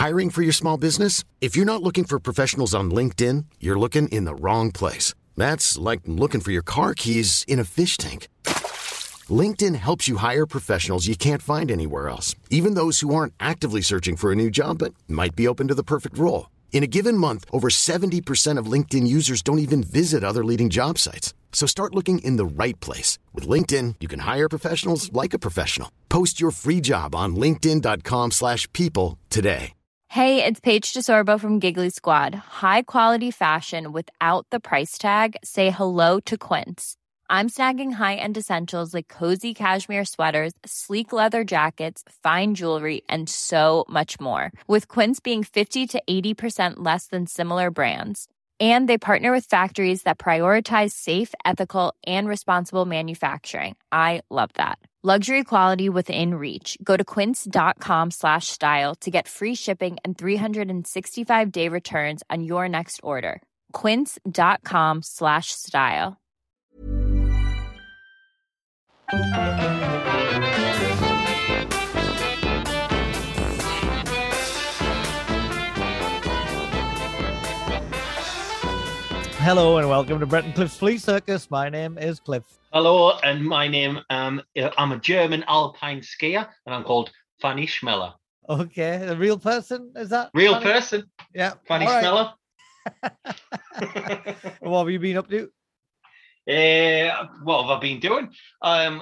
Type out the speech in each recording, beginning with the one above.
Hiring for your small business? If you're not looking for professionals on LinkedIn, you're looking in the wrong place. That's like looking for your car keys in a fish tank. LinkedIn helps you hire professionals you can't find anywhere else, even those who aren't actively searching for a new job but might be open to the perfect role. In a given month, over 70% of LinkedIn users don't even visit other leading job sites. So start looking in the right place. With LinkedIn, you can hire professionals like a professional. Post your free job on linkedin.com/people today. Hey, it's Paige DeSorbo from Giggly Squad. High quality fashion without the price tag. Say hello to Quince. I'm snagging high-end essentials like cozy cashmere sweaters, sleek leather jackets, fine jewelry, and so much more. With Quince being 50 to 80% less than similar brands. And they partner with factories that prioritize safe, ethical, and responsible manufacturing. I love that. Luxury quality within reach. Go to quince.com/style to get free shipping and 365-day returns on your next order. Quince.com/style. Hello and welcome to Brett and Cliff's Flea Circus. My name is Cliff. Hello, and my name, I'm a German alpine skier, and I'm called Fanny Schmeller. Okay, a real person, is that? Real Fanny? person? Yeah. Fanny All right. Schmeller. What have you been up to? What have I been doing? I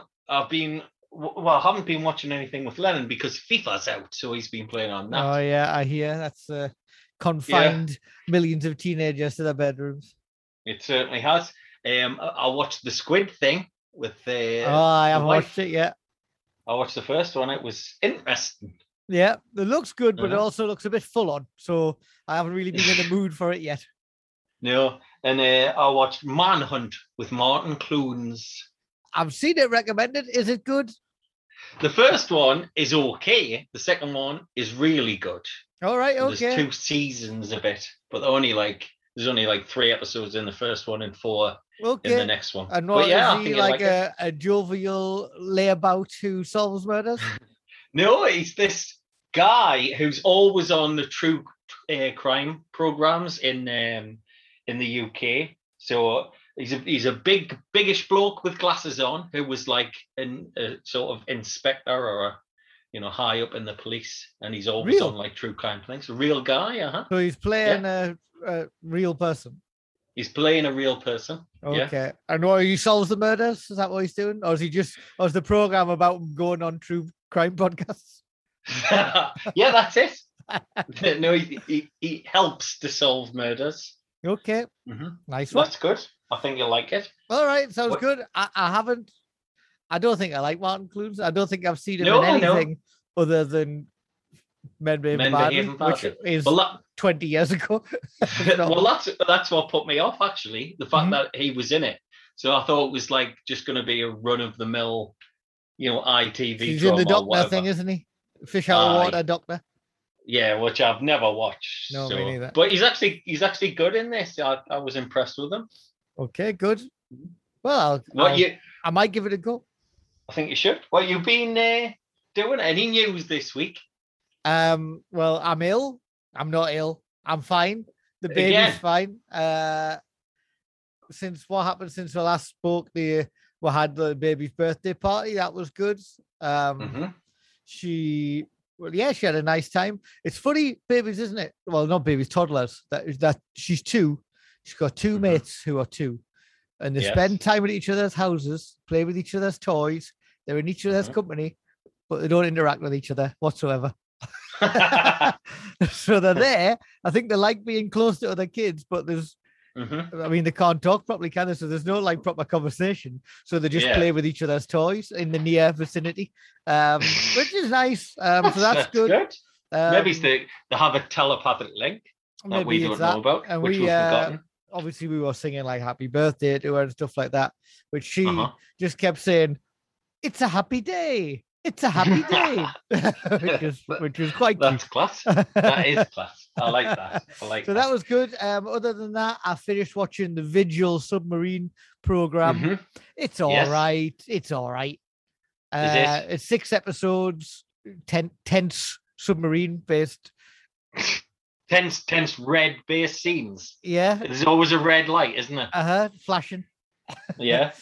haven't been watching anything with Lennon because FIFA's out, so he's been playing on that. Oh, yeah, I hear. That's confined millions of teenagers to their bedrooms. It certainly has. I watched the Squid thing with I haven't watched it yet. I watched the first one. It was interesting. Yeah, it looks good, but it also looks a bit full on. So I haven't really been in the mood for it yet. No, and I watched Manhunt with Martin Clunes. I've seen it recommended. Is it good? The first one is okay. The second one is really good. All right, okay. There's 2 seasons of it, but there's only like 3 episodes in the first one and 4 in the next one. And what, is he like a jovial layabout who solves murders? No, he's this guy who's always on the true crime programs in the UK. So he's a biggish bloke with glasses on who was like a sort of inspector or high up in the police, and he's always on like true crime things. A real guy, So he's playing a real person. He's playing a real person. Okay. Yeah. And what, he solves the murders? Is that what he's doing? Or is the program about him going on true crime podcasts? Yeah, that's it. No, he helps to solve murders. Okay. Mm-hmm. Nice one. That's good. I think you'll like it. All right, sounds good. I don't think I like Martin Clunes. I don't think I've seen him in anything other than Men Behaving Badly, which is 20 years ago. Well, that's what put me off, actually, the fact that he was in it. So I thought it was like just going to be a run-of-the-mill, ITV He's drama in the Doctor or thing, isn't he? Fish out of water Doctor. Yeah, which I've never watched. No, me neither. But he's actually good in this. I was impressed with him. Okay, good. Well, I might give it a go. I think you should. What you been doing? Any news this week? Well, I'm ill. I'm not ill. I'm fine. The baby's fine. Since what happened since we last spoke, we had the baby's birthday party. That was good. She had a nice time. It's funny, babies, isn't it? Well, not babies, toddlers. That she's 2. She's got 2 mates who are 2, and they spend time at each other's houses, play with each other's toys. They're in each other's company, but they don't interact with each other whatsoever. So they're there. I think they like being close to other kids, but there's, I mean, they can't talk properly, can they? So there's no like proper conversation. So they just play with each other's toys in the near vicinity, which is nice. So that's good. Maybe they have a telepathic link that we don't know about, and which we've forgotten. Obviously, we were singing like "Happy Birthday" to her and stuff like that, which she just kept saying, "It's a happy day. It's a happy day," which was quite cute. That's class. That is class. I like that. So that was good. Other than that, I finished watching the Vigil submarine program. It's all right. It's all right. It's 6 episodes, tense submarine based tense red-based scenes. Yeah. There's always a red light, isn't it? Flashing. Yeah.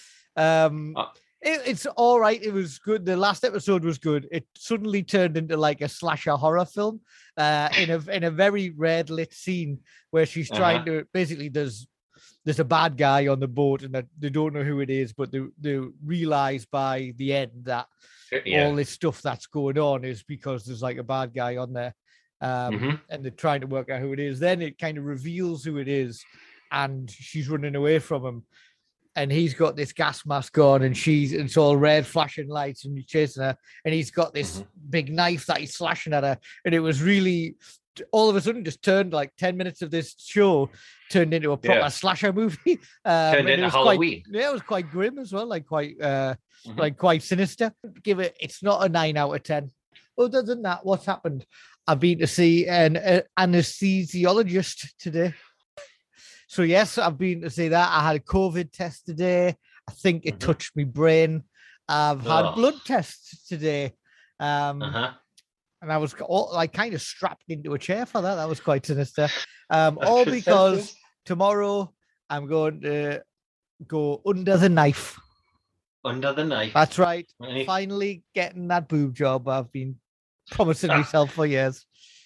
It's all right. It was good. The last episode was good. It suddenly turned into like a slasher horror film, in a very red lit scene where she's trying to basically there's a bad guy on the boat and that they don't know who it is, but they realize by the end that all this stuff that's going on is because there's like a bad guy on there, and they're trying to work out who it is. Then it kind of reveals who it is, and she's running away from him. And he's got this gas mask on, and it's all red flashing lights, and he's chasing her. And he's got this big knife that he's slashing at her. And it was really, all of a sudden, just turned like 10 minutes of this show turned into a proper slasher movie. Turned into Halloween. It was quite grim as well, like quite sinister. It's not a 9 out of 10. Other than that, what's happened? I've been to see an anesthesiologist today. So, yes, I've been to see that. I had a COVID test today. I think it touched my brain. I've had blood tests today. And I was kind of strapped into a chair for that. That was quite sinister. All because tomorrow I'm going to go under the knife. Under the knife. That's right. Finally getting that boob job I've been promising myself for years.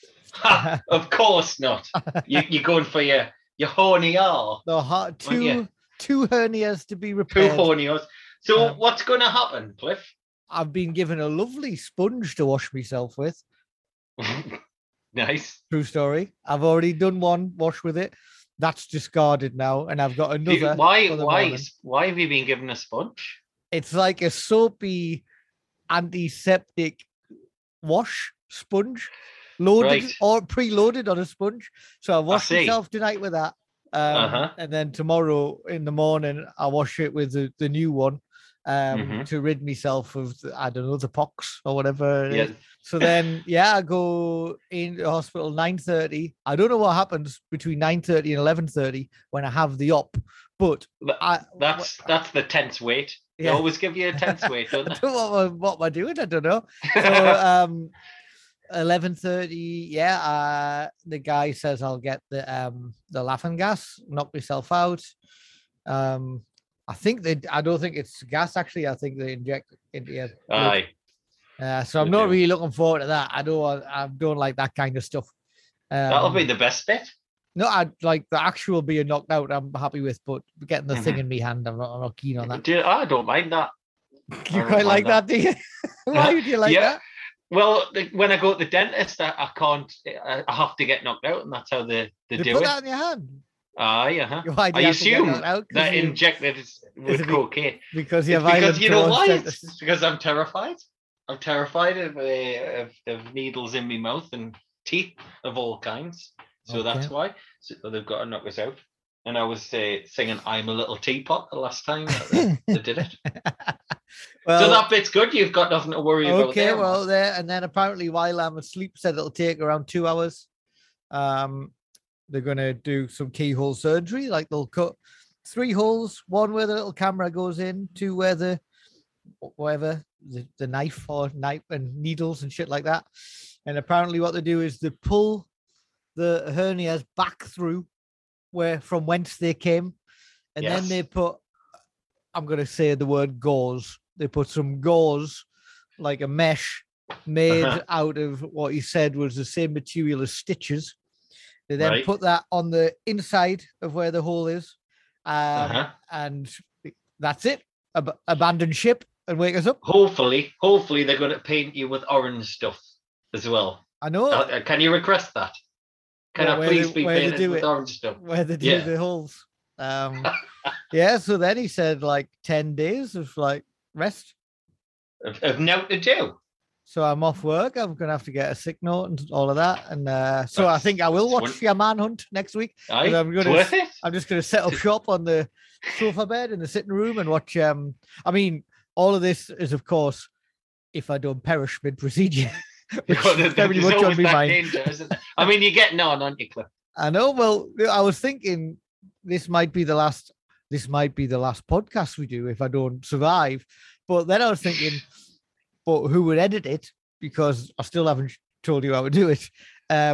Of course not. You're going for your hernia. Two hernias to be repaired. Two hernias. So what's going to happen, Cliff? I've been given a lovely sponge to wash myself with. Nice. True story. I've already done one wash with it. That's discarded now, and I've got another. Why have you been given a sponge? It's like a soapy antiseptic wash sponge. Loaded or preloaded on a sponge. So I washed myself tonight with that. And then tomorrow in the morning, I'll wash it with the new one to rid myself of, the pox or whatever. Yeah. So then, I go in the hospital 9:30. I don't know what happens between 9:30 and 11:30 when I have the op, but that's the tense wait. They always give you a tense wait, don't they? What am I doing? I don't know. So 11:30, the guy says I'll get the laughing gas, knock myself out. I don't think it's gas actually. I think they inject it into your blood. So I'm not really looking forward to that. I don't like that kind of stuff. That'll be the best bit. No, I like the actual being knocked out. I'm happy with, but getting the thing in my hand, I'm not keen on that. I don't mind that. You quite like that, do you? Why do you like that? Well, when I go to the dentist, I can't. I have to get knocked out, and that's how they do it. Put that in your hand. I assume that injected with cocaine. Because you know why? It's because I'm terrified. I'm terrified of needles in my mouth and teeth of all kinds. So that's why. So they've got to knock us out. And I was singing "I'm a Little Teapot" the last time that they did it. Well, so that bit's good. You've got nothing to worry about. Okay, well, and then apparently while I'm asleep, said it'll take around 2 hours. They're going to do some keyhole surgery. Like they'll cut 3 holes, one where the little camera goes in, 2 where the knife and needles and shit like that. And apparently what they do is they pull the hernias back through from whence they came. And then they put, I'm going to say the word gauze. They put some gauze, like a mesh made out of what he said was the same material as stitches. They then put that on the inside of where the hole is. And that's it. Abandon ship and wake us up. Hopefully they're going to paint you with orange stuff as well. I know. Can you request that? Can I please be painted with orange stuff? Where they do the holes. So then he said like 10 days of like rest. Of now to do. So I'm off work. I'm going to have to get a sick note and all of that. And so I think I will watch your Manhunt next week. I'm just going to set up shop on the sofa bed in the sitting room and watch. All of this is, of course, if I don't perish mid-procedure. Very much on my mind. Danger, I mean, you're getting on, aren't you, Cliff? I know. Well, I was thinking this might be the last podcast we do if I don't survive. But then I was thinking, but who would edit it? Because I still haven't told you how to do it.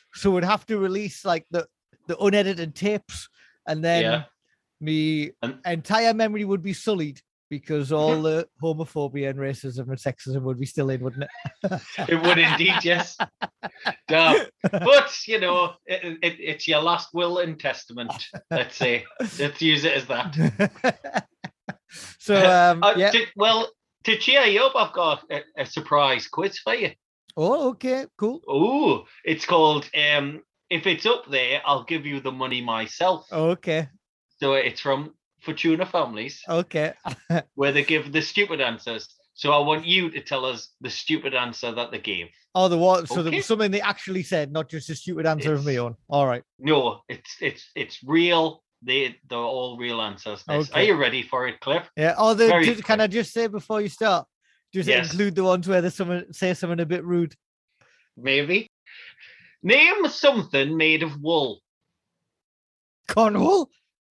so we'd have to release like the unedited tapes, and then my entire memory would be sullied because all the homophobia and racism and sexism would be still in, wouldn't it? It would indeed, yes. Damn. But it's your last will and testament. Let's say. Let's use it as that. So to cheer you up, I've got a surprise quiz for you. Oh, okay, cool. Oh, it's called If It's Up There, I'll Give You the Money Myself. Okay. So it's from Fortuna Families. Okay. Where they give the stupid answers. So I want you to tell us the stupid answer that they gave. Oh, the what? So there was something they actually said, not just a stupid answer of my own. All right. No, it's real. They're all real answers. Okay. Are you ready for it, Cliff? Yeah. Can I just say before you start, include the ones where there's someone say something a bit rude? Maybe. Name something made of wool. Cornwool?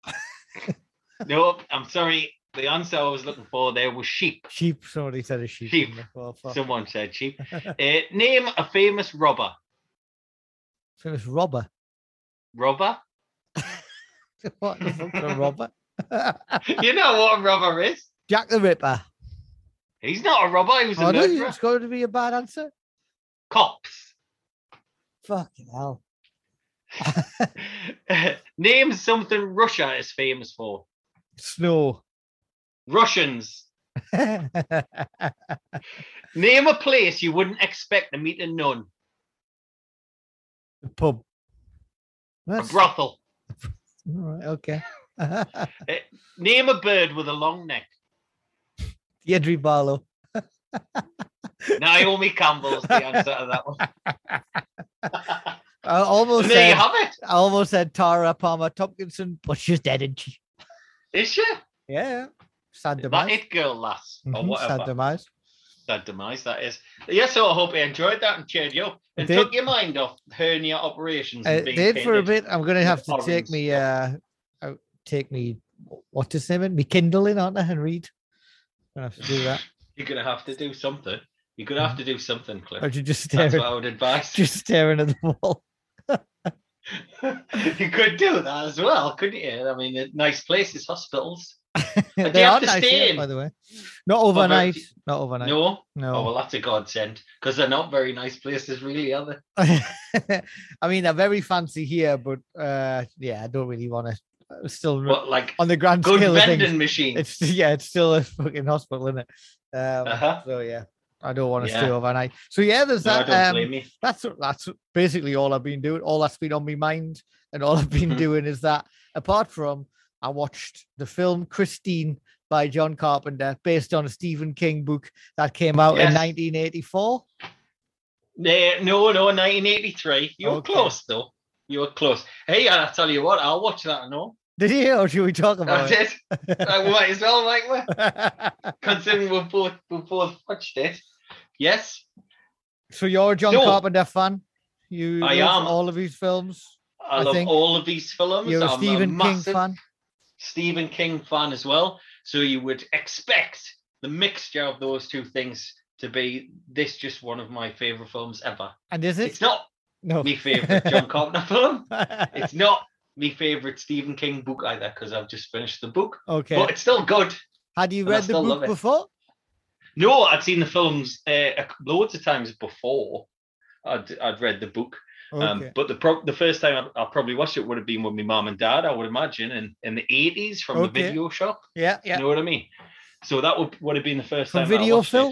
No, I'm sorry. The answer I was looking for there was sheep. Sheep. Somebody said a sheep. Sheep. Someone said sheep. Name a famous robber. Famous robber? Robber? What the fuck's a robber? You know what a robber is? Jack the Ripper. He's not a robber. He was a murderer. It's going to be a bad answer. Cops. Fucking hell. Name something Russia is famous for. Snow. Russians. Name a place you wouldn't expect to meet a nun. A pub. A brothel. All right, okay. Name a bird with a long neck. Deirdre Barlow. Naomi Campbell's the answer to that one. I almost there said, you have it. I almost said Tara Palmer Tompkinson, but she's dead, isn't she? Is she? Yeah. Sad demise. That it girl, lass, or whatever. Sad demise. Sad demise, that is. Yes, so I hope you enjoyed that and cheered you up and took your mind off hernia operations. And being did for a bit. I'm going to have to take me, what to say, me Kindle in, aren't I, and read. I'm going to have to do that. You're going to have to do something. You're going to have to do something, Cliff. Or you just staring, that's what I would advise. Just staring at the wall. You could do that as well, couldn't you? I mean, nice places, hospitals. They are nice here, by the way. Not overnight. Not overnight. No. No. Oh well, that's a godsend because they're not very nice places, really, are they? I mean, they're very fancy here, but I don't really want to. Still, like on the grand good scale vending of things, machine. It's still a fucking hospital, isn't it? So yeah. I don't want to stay overnight. So yeah, there's that. Don't blame me. That's basically all I've been doing. All that's been on my mind, and all I've been doing is that. Apart from, I watched the film Christine by John Carpenter, based on a Stephen King book that came out in 1984. No, 1983. You were close though. You were close. Hey, I tell you what, I'll watch that. No. Did you, or should we talk about it? We might as well, might we? Considering we both watched it. Yes. So you're a John Carpenter fan? I am. All of his films? I love all of these films. You're a Stephen King fan? Stephen King fan as well. So you would expect the mixture of those two things to be just one of my favourite films ever. And is it? It's not my favourite John Carpenter film. It's not my favourite Stephen King book either because I've just finished the book. Okay. But it's still good. Had you read the book before? No, I'd seen the films loads of times before. I'd read the book. Okay. But the first time I probably watched it would have been with my mom and dad, I would imagine, in the 80s from the video shop. Yeah. You know what I mean? So that would have been the first time video I watched Phil? It.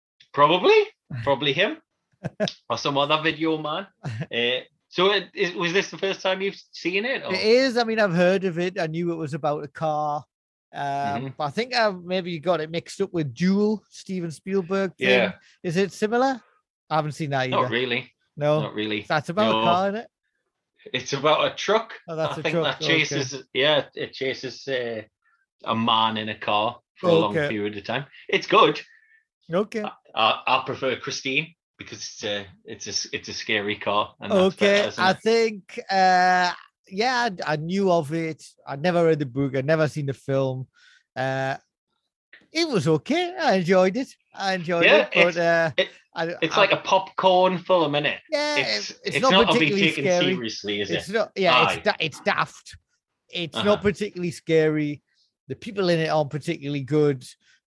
Probably him or some other video man. So was this the first time you've seen it? Or? It is. I mean, I've heard of it. I knew it was about a car. But I think maybe you got it mixed up with Duel, Steven Spielberg thing. Yeah. Is it similar? I haven't seen that either. Not really. No. Not really. That's about a car, isn't it? It's about a truck. Oh, that's I a think truck. that chases. Okay. Yeah, it chases a man in a car for a long period of time. It's good. Okay. I prefer Christine because it's a scary car. And okay, I think I knew of it. I'd never read the book. I'd never seen the film. It was okay. I enjoyed it. I enjoyed it, but it's like a popcorn film, isn't it? Yeah, it's not particularly to be taken scary. seriously, is it's it? Not. Yeah, it's daft. It's not particularly scary. The people in it aren't particularly good.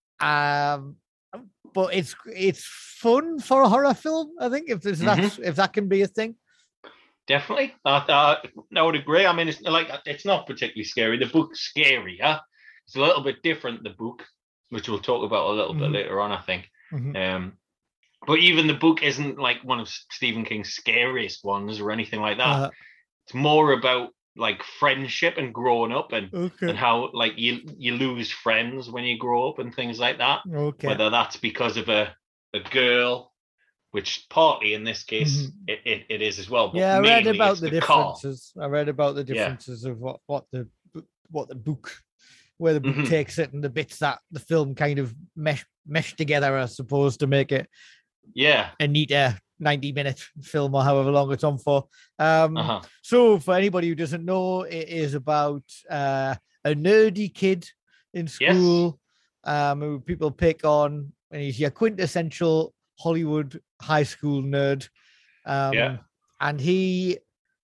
But it's fun for a horror film. I think if that can be a thing. Definitely, I would agree. I mean, it's not particularly scary. The book's scary, yeah. It's a little bit different. The book, which we'll talk about a little bit later on, I think. But even the book isn't like one of Stephen King's scariest ones or anything like that. It's more about like friendship and growing up and how like you lose friends when you grow up and things like that. Whether that's because of a girl, which partly in this case it is as well. But I read about the differences. I read about the differences of what the book, where the book takes it, and the bits that the film kind of mesh together, I suppose, to make it a neater 90-minute film or however long it's on for. So for anybody who doesn't know, it is about a nerdy kid in school who people pick on, and he's your quintessential Hollywood high school nerd. And him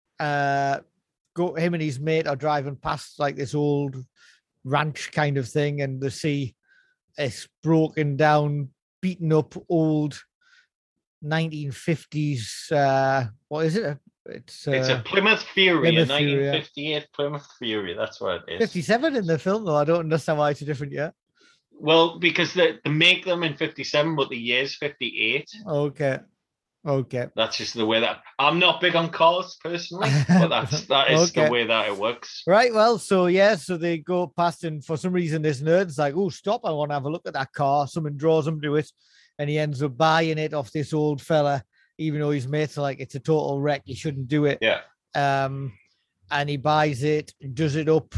and his mate are driving past like this old ranch kind of thing, and they see this broken down, beaten up old 1950s. What is it? It's a Plymouth Fury, a 1958 Plymouth Fury. That's what it is. 57 in the film, though. I don't understand why it's a different year. Well, because they make them in 57, but the year's 58. Okay. That's just the way that I'm not big on cars personally, but that is the way that it works. Right. Well, so they go past, and for some reason this nerd's like, "Oh, stop! I want to have a look at that car." Someone draws him to it, and he ends up buying it off this old fella, even though his mates are like, "It's a total wreck. You shouldn't do it." Yeah. And he buys it, does it up,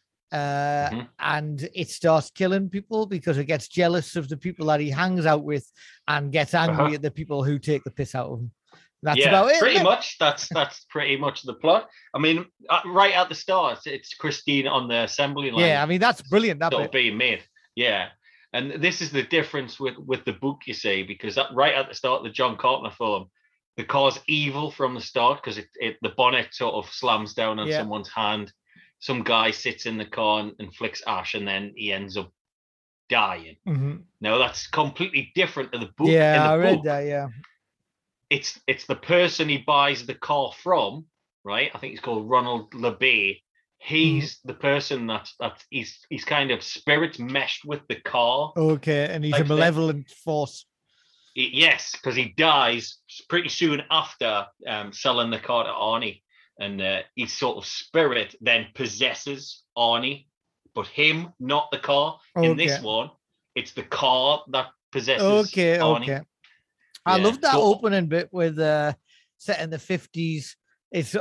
and it starts killing people because it gets jealous of the people that he hangs out with and gets angry at the people who take the piss out of him. That's about it. Pretty much. That's pretty much the plot. I mean, right at the start, it's Christine on the assembly line. Yeah, I mean, that's brilliant. That bit being made. Yeah. And this is the difference with the book, you see, because right at the start of the John Carpenter film, the car's evil from the start because the bonnet sort of slams down on someone's hand. Some guy sits in the car and flicks ash, and then he ends up dying. Now that's completely different to the book. Yeah, I read that. Yeah, it's the person he buys the car from, right? I think he's called Ronald LeBay. He's the person that he's kind of spirits meshed with the car. Okay, and he's a malevolent force. Yes, because he dies pretty soon after selling the car to Arnie. And his sort of spirit then possesses Arnie, but him, not the car. In this one, it's the car that possesses Arnie. Okay. I love that opening bit with set in the 50s. It's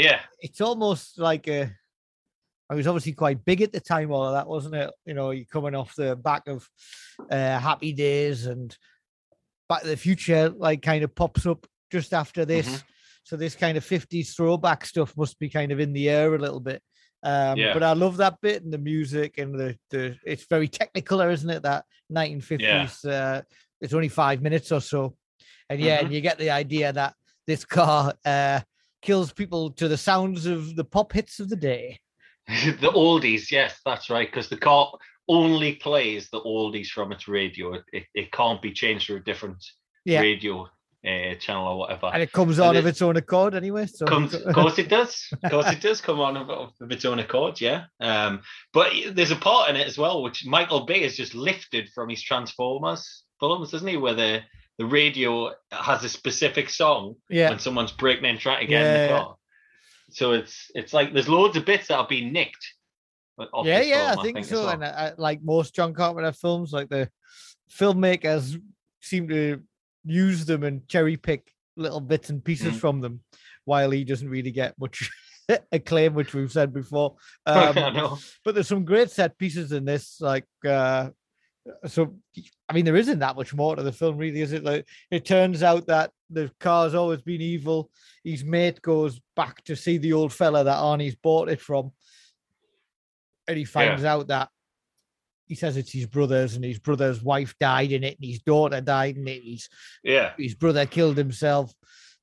almost like I was obviously quite big at the time, all of that, wasn't it? You know, you're coming off the back of Happy Days, and Back to the Future like kind of pops up just after this. So this kind of 50s throwback stuff must be kind of in the air a little bit. But I love that bit, and the music, and the it's very technical, isn't it? That 1950s. It's only 5 minutes or so. And and you get the idea that this car kills people to the sounds of the pop hits of the day. The oldies, yes, that's right. Because the car only plays the oldies from its radio. It can't be changed to a different radio channel or whatever, and it comes on of its own accord anyway. So of course it does. Of course it does come on of its own accord. Yeah. But there's a part in it as well, which Michael Bay has just lifted from his Transformers films, doesn't he? Where the radio has a specific song when someone's breaking in trying to get in the car. So it's like there's loads of bits that have been nicked. I think so. Well. And like most John Carpenter films, like the filmmakers seem to use them and cherry pick little bits and pieces from them, while he doesn't really get much acclaim, which we've said before. But there's some great set pieces in this, like so I mean, there isn't that much more to the film, really, is it? Like, it turns out that the car's always been evil. His mate goes back to see the old fella that Arnie's bought it from, and he finds out that he says it's his brother's, and his brother's wife died in it, and his daughter died in it. His brother killed himself.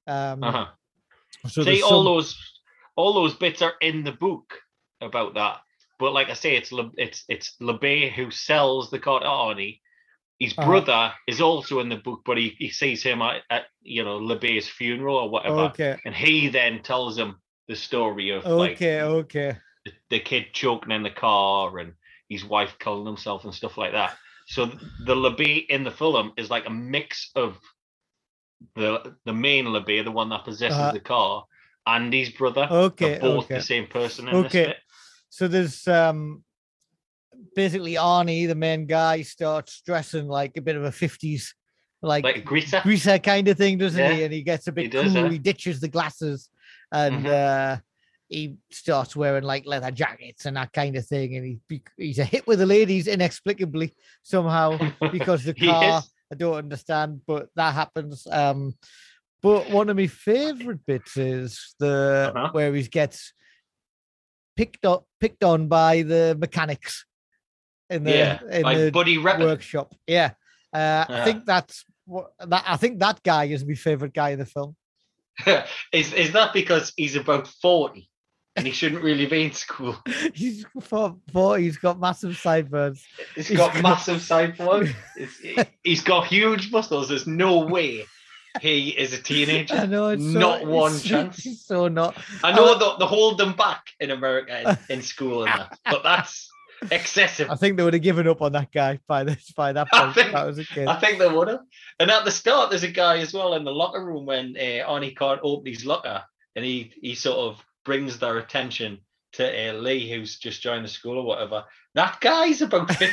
So see, all those bits are in the book about that. But like I say, it's LeBay who sells the car to Arnie. His brother is also in the book, but he sees him at LeBay's funeral or whatever. Okay. And he then tells him the story of the kid choking in the car and his wife killing himself and stuff like that. So the LeBay in the film is like a mix of the main LeBay, the one that possesses the car, and his brother. Okay. They're both the same person in this bit. So there's basically Arnie, the main guy, starts dressing like a bit of a 50s, like a greaser kind of thing, doesn't he? And he gets a bit cool. He ditches the glasses and he starts wearing like leather jackets and that kind of thing. And he's a hit with the ladies inexplicably somehow because the car, I don't understand, but that happens. But one of my favorite bits is where he gets picked on by the mechanics in the Buddy workshop. Yeah. I think I think that guy is my favorite guy in the film. Is that because he's about 40 and he shouldn't really be in school? He's 40. He's got massive sideburns. He's got massive sideburns. He's got huge muscles. There's no way he is a teenager. I know. Not one chance. He's so not. I know they hold them back in America in school and that, but that's excessive. I think they would have given up on that guy by that point. That was a kid. I think they would have. And at the start, there's a guy as well in the locker room when Arnie can't open his locker, and he sort of brings their attention to Lee, who's just joined the school or whatever. That guy's about 50.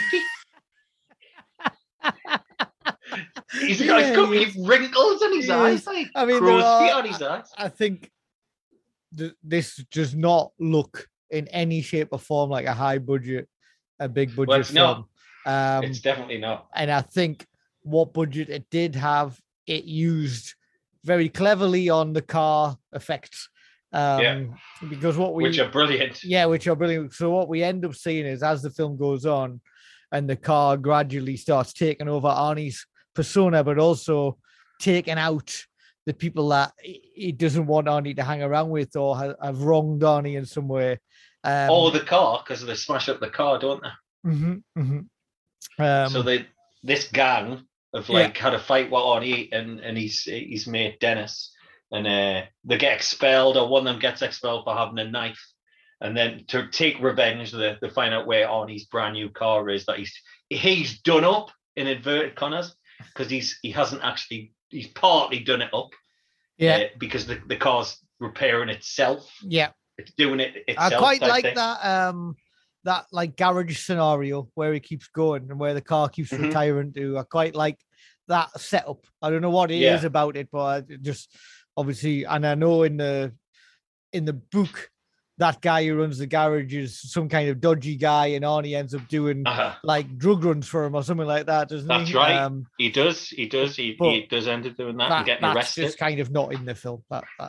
He's got wrinkles in his eyes, like crow's feet on his eyes. I think this does not look in any shape or form like a big budget film. It's definitely not. And I think what budget it did have, it used very cleverly on the car effects. Because which are brilliant. Yeah, which are brilliant. So what we end up seeing is as the film goes on and the car gradually starts taking over Arnie's persona, but also taking out the people that he doesn't want Arnie to hang around with or have wronged Arnie in some way. Or the car, because they smash up the car, don't they? So this gang have had a fight with Arnie and his mate Dennis, and they get expelled, or one of them gets expelled for having a knife. And then to take revenge, they find out where Arnie's brand new car is, that he's done up in inverted commas, because he's partly done it up. Because the car's repairing itself. Yeah. It's doing it itself. I quite like that like garage scenario where he keeps going and where the car keeps retiring to. I quite like that setup. I don't know what it is about it, but I just obviously, and I know in the book, that guy who runs the garage is some kind of dodgy guy, and Arnie ends up doing like drug runs for him or something like that, doesn't he? That's right. He does. He does end up doing that and getting arrested. That's just kind of not in the film.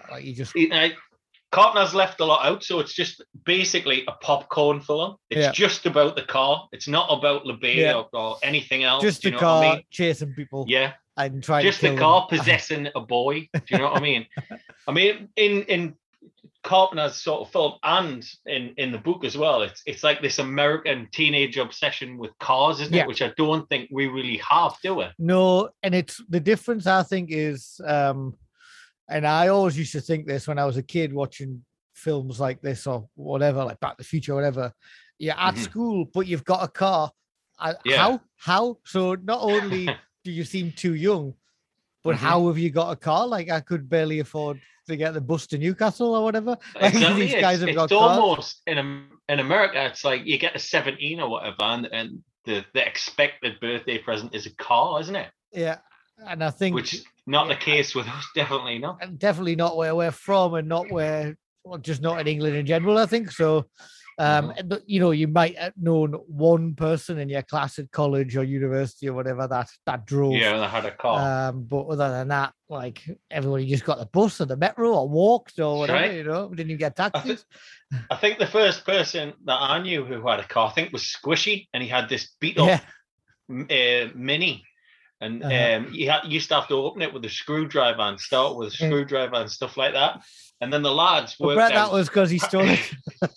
Carpenter's left a lot out, so it's just basically a popcorn film. It's just about the car. It's not about LeBay or anything else. Just the car chasing people. Yeah. And trying just to kill the car them. Possessing a boy. Do you know what I mean? I mean, in Carpenter's sort of film and in the book as well, it's like this American teenage obsession with cars, isn't it? Which I don't think we really have, do we? No, and it's the difference I think is and I always used to think this when I was a kid watching films like this or whatever, like Back to the Future or whatever. You're at school, but you've got a car. How? So not only do you seem too young, but how have you got a car? Like I could barely afford to get the bus to Newcastle or whatever. Like, exactly. These guys have got it's almost in America. It's like you get a 17 or whatever, and the expected birthday present is a car, isn't it? Yeah, and I think which not the case with us. Definitely not. And definitely not where we're from, and not where, well, just not in England in general. I think so. But, you might have known one person in your class at college or university or whatever that drove. Yeah, they had a car. But other than that, like everybody just got the bus or the metro or walked or whatever. Right. Didn't even get taxis. I think the first person that I knew who had a car, I think, was Squishy, and he had this beat up Mini. And you used to have to open it with a screwdriver and start with a screwdriver and stuff like that. And then the lads worked out. That was because he stole it.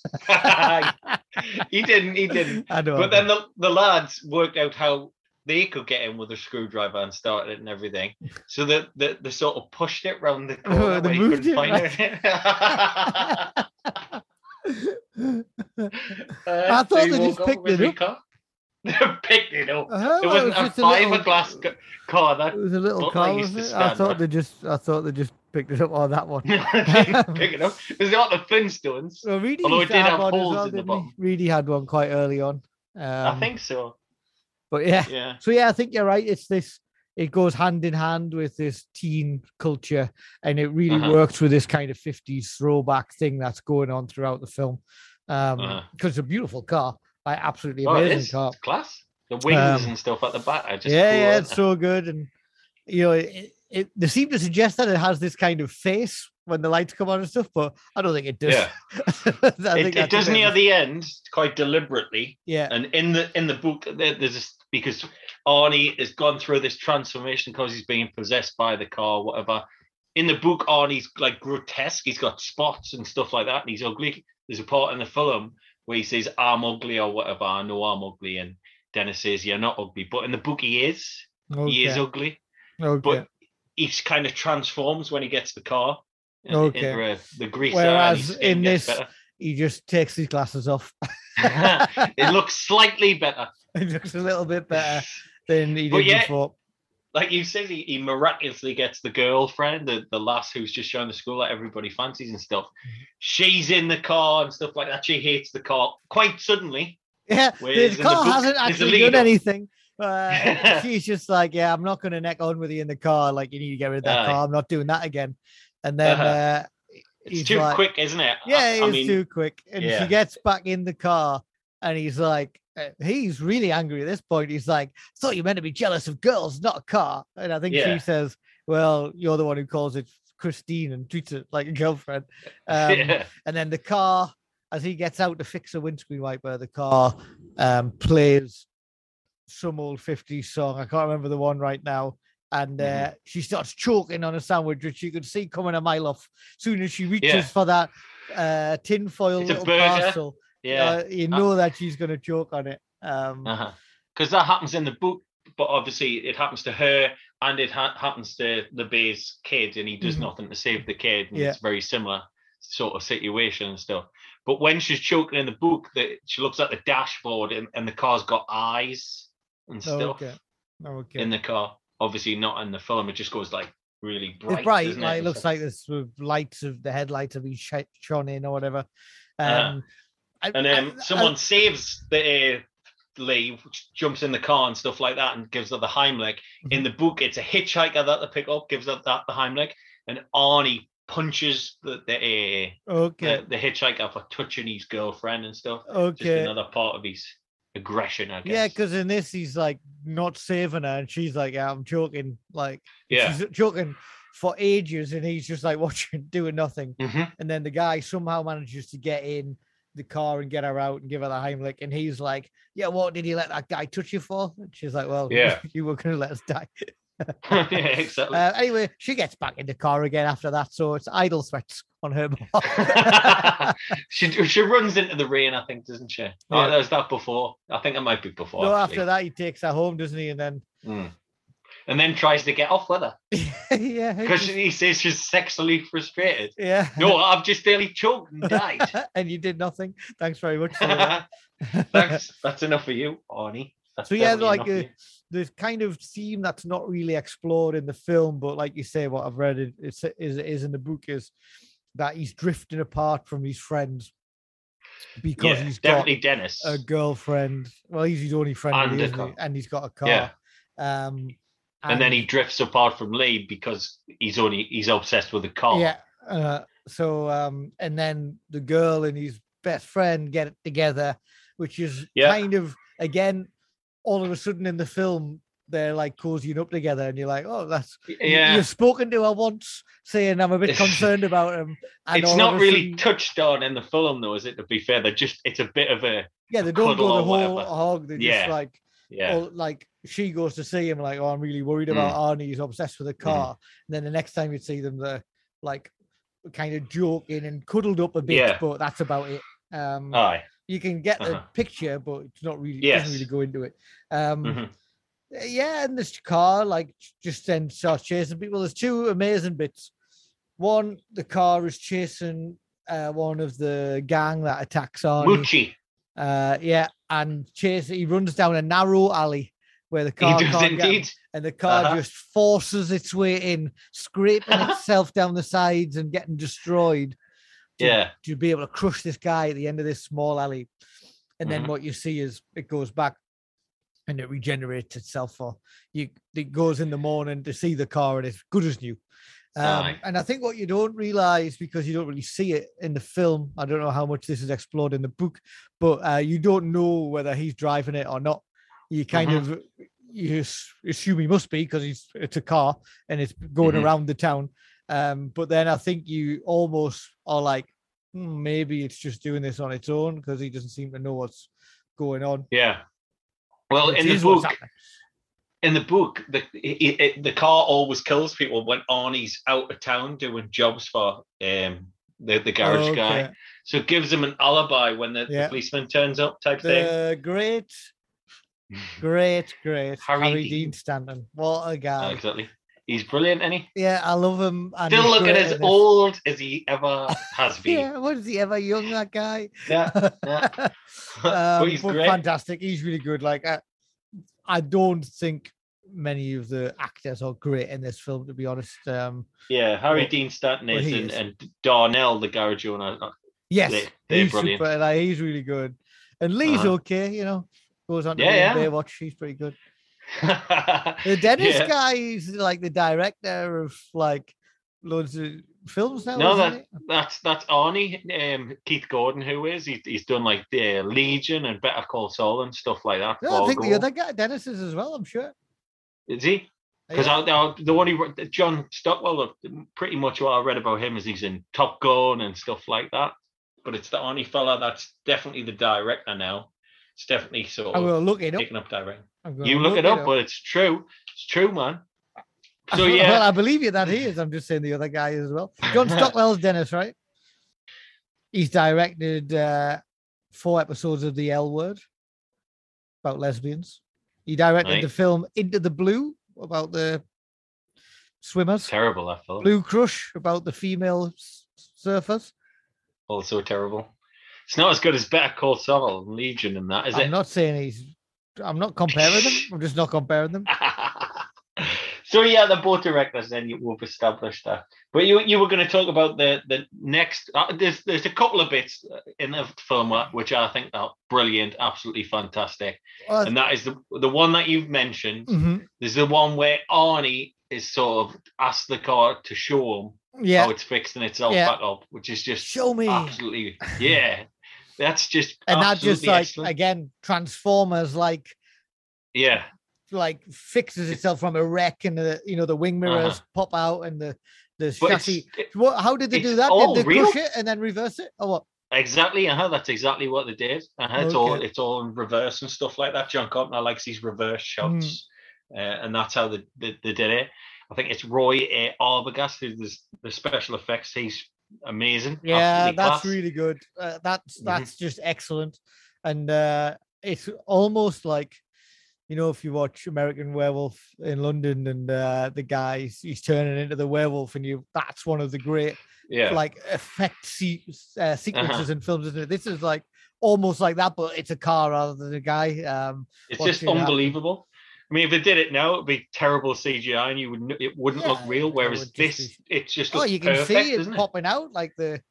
He didn't. I know. But then the lads worked out how they could get in with a screwdriver and start it and everything. So they sort of pushed it round the corner where you couldn't find it. I thought they just picked it up. Picked it up. It wasn't a fiberglass car. It was a little car, was it? I thought they just picked it up on that one. Pick it up. It was not the Flintstones. Well, Reedy although it did have holes in the bottom. Reedy had one quite early on. I think so. But yeah. So yeah, I think you're right. It's this. It goes hand in hand with this teen culture, and it really works with this kind of 50s throwback thing that's going on throughout the film. Because it's a beautiful car. Like absolutely amazing car. It's class. The wings and stuff at the back are just cool, it's so good. And they seem to suggest that it has this kind of face when the lights come on and stuff, but I don't think it does. Yeah. It does near the end quite deliberately. Yeah. And in the book, there's this, because Arnie has gone through this transformation because he's being possessed by the car, whatever. In the book, Arnie's like grotesque. He's got spots and stuff like that, and he's ugly. There's a part in the film where he says, "I'm ugly" or whatever. I know I'm ugly, and Dennis says, "You're not ugly." But in the book, he is. Okay. He is ugly. Okay. But he kind of transforms when he gets the car. Into the greaser. Whereas in this, he just takes his glasses off. It looks slightly better. It looks a little bit better than he did before. Like you said, he miraculously gets the girlfriend, the lass who's just showing the school that everybody fancies and stuff. She's in the car and stuff like that. She hates the car quite suddenly. Yeah, the car hasn't actually done anything. She's just like, yeah, I'm not going to neck on with you in the car. Like, you need to get rid of that car. I'm not doing that again. And then it's too quick, isn't it? Yeah, it's too quick. And she gets back in the car, and he's like, he's really angry at this point. He's like, I thought you meant to be jealous of girls, not a car. And I think she says, well, you're the one who calls it Christine and treats it like a girlfriend. And then the car, as he gets out to fix a windscreen wiper, the car plays some old 50s song. I can't remember the one right now. And she starts choking on a sandwich, which you could see coming a mile off. As soon as she reaches for that tinfoil little parcel, you know that she's going to choke on it. Because that happens in the book, but obviously it happens to her, and it happens to the Bay's kid, and he does nothing to save the kid. And it's very similar sort of situation and stuff. But when she's choking in the book, she looks at the dashboard, and the car's got eyes and stuff in the car. Obviously not in the film. It just goes like really bright. It's bright. Like, it looks like there's sort of lights of the headlights have been shone in or whatever. Someone saves the Lee, jumps in the car and stuff like that, and gives her the Heimlich. In the book, it's a hitchhiker that they pick up, gives her the Heimlich, and Arnie punches the hitchhiker for touching his girlfriend and stuff. Just another part of his aggression, I guess. Yeah, because in this he's like not saving her, and she's like, "Yeah, I'm choking." Like, she's choking for ages, and he's just like watching, doing nothing. And then the guy somehow manages to get in the car and get her out and give her the Heimlich, and he's like, "Yeah, what did he let that guy touch you for?" And she's like, "Well, you were going to let us die." Exactly. Anyway, she gets back in the car again after that, so it's idle threats on her part. she runs into the rain, I think, doesn't she? Oh, there's that before. I think it might be before. No, after that he takes her home, doesn't he? And then tries to get off with her. Yeah, because he says she's sexually frustrated. Yeah. No, I've just nearly choked and died. And you did nothing. Thanks very much for that. Thanks. That's enough for you, Arnie. So yeah, like the kind of theme that's not really explored in the film, but like you say, what I've read is in the book is that he's drifting apart from his friends because he's definitely got Dennis, a girlfriend. Well, he's his only friend, and he's got a car. Yeah. And then he drifts apart from Lee because he's obsessed with the car. Yeah. And then the girl in his best friend get it together, which is kind of, again, all of a sudden in the film, they're like cozying up together, and you're like, oh, that's you've spoken to her once, saying I'm a bit concerned about him. And it's not really touched on in the film, though, is it? To be fair, it's a bit of a they don't go the whole hog. They just like she goes to see him, like, oh, I'm really worried about Arnie. He's obsessed with a car. And then the next time you see them, they're like kind of joking and cuddled up a bit, but that's about it. You can get the picture, but it's not really. It doesn't really go into it. Yeah, and this car like just then starts chasing people. There's two amazing bits. One, the car is chasing one of the gang that attacks Arnie. Mucci. And he runs down a narrow alley where the car can't get him, and the car just forces its way in, scraping itself down the sides and getting destroyed. To be able to crush this guy at the end of this small alley. And then what you see is it goes back and it regenerates itself. It goes in the morning to see the car and it's good as new. And I think what you don't realize, because you don't really see it in the film, I don't know how much this is explored in the book, but you don't know whether he's driving it or not. You kind of you assume he must be, because it's a car and it's going around the town. But then I think you almost are like, maybe it's just doing this on its own, because he doesn't seem to know what's going on. Yeah. Well, in the book, the car always kills people when Arnie's out of town doing jobs for the garage guy. So it gives him an alibi when the policeman turns up, type thing. Great Harry Dean Stanton. What a guy. Exactly. He's brilliant, isn't he? Yeah, I love him. And still looking as old as he ever has been. Yeah, was he ever young, that guy? Yeah. But he's great. Fantastic. He's really good. Like, I don't think many of the actors are great in this film, to be honest. Harry Dean Stanton is, and Darnell, the garage owner. Yes, they're brilliant. Super, he's really good. And Lee's okay, goes on to Baywatch. He's pretty good. The Dennis guy is like the director of like loads of films now. No, that's Arnie. Keith Gordon, who is he's done like the Legion and Better Call Saul and stuff like that. No, I think the other guy Dennis is as well. I'm sure. Is he? Because the one John Stockwell, pretty much what I read about him is he's in Top Gun and stuff like that. But it's the Arnie fella that's definitely the director now. It's definitely sort of taking up directing. You look it up, but it's true. It's true, man. So well, I believe you that he is. I'm just saying the other guy as well. John Stockwell's Dennis, right? He's directed 4 episodes of The L Word about lesbians. He directed the film Into the Blue about the swimmers. Terrible, that film. Blue Crush about the female surfers. Also terrible. It's not as good as Better Call Saul and Legion and that, is it? I'm not saying I'm not comparing them. I'm just not comparing them. So they're both directors. Then we've established that. But you were going to talk about the next. There's a couple of bits in the film which I think are brilliant, absolutely fantastic. And that is the one that you've mentioned. There's the one where Arnie is sort of asked the car to show him how it's fixing itself back up, which is just show me absolutely That's just and that just like excellent. Again, Transformers like fixes itself from a wreck, and the wing mirrors pop out and the chassis. How did they do that? Did they crush it and then reverse it, or what? Exactly. That's exactly what they did. It's all in reverse and stuff like that. John Carpenter likes these reverse shots, and that's how they did it. I think it's Roy Arbogast who's the special effects. He's amazing. Yeah, that's really good. That's just excellent, and it's almost like if you watch American Werewolf in London and the guy he's turning into the werewolf, and that's one of the great like effect sequences in films, isn't it? This is like almost like that, but it's a car rather than a guy. It's just unbelievable. I mean, if they did it now, it'd be terrible CGI, and it wouldn't look real. Whereas it's just you can perfect, see it popping out, like the